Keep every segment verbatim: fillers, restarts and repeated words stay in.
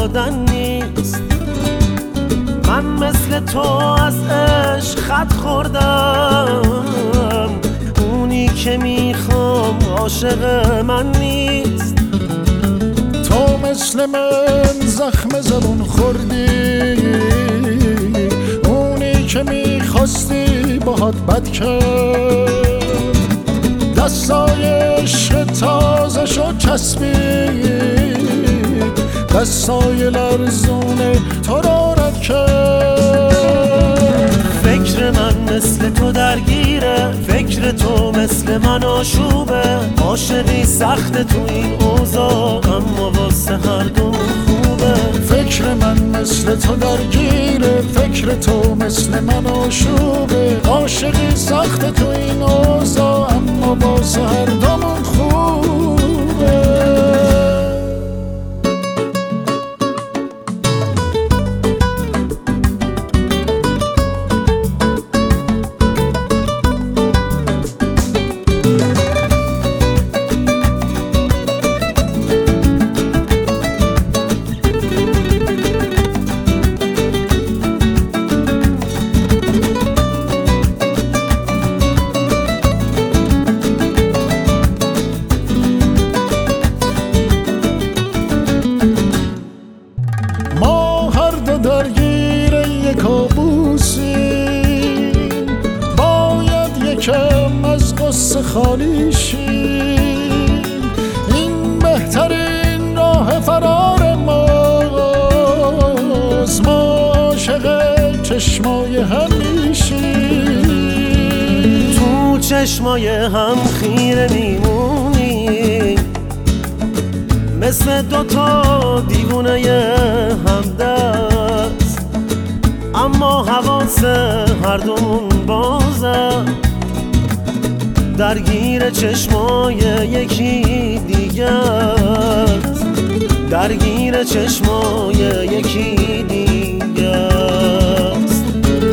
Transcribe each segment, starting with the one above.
خوردن نیست. من مثل تو از عشق خط خوردم، اونی که میخوام عاشق من نیست. تو مثل من زخم زبون خوردی، اونی که میخواستی باهات بد کرد. دستای عشق تازه شد چسبید، دستای لرزونه تو را رد کرد. فکر من مثل تو درگیره، فکر تو مثل من آشوبه. عاشقی سخت تو این اوضاع، اما واسه هر دو خوبه. فکر من مثل تو درگیره، فکر تو مثل من آشوبه. عاشقی سخت تو این اوضاع، اما واسه هر دومون خوبه. درگیر یک کابوسی، باید یکم از قصه خالی شیم. این بهترین راه فرار ماست، ما عاشق چشمای هم میشیم. تو چشمای هم خیره میمونی، مثل دوتا دیوونه همدست، اما حواس هر دومون بازه، درگیر چشمای یکی دیگه است، درگیر چشمای یکی دیگه است.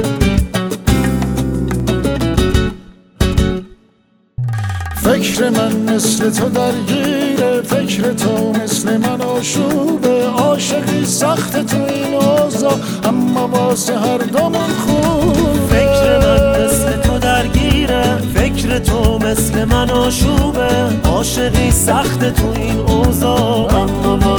فکر من مثل تو درگیره، فکر تو مثل من آشوبه. عاشقی سخت تو این اوضاع، اما واسه هر دومون خوبه. فکر من مثل تو درگیره، فکر تو مثل من آشوبه. عاشقی سخت تو این اوضاع، اما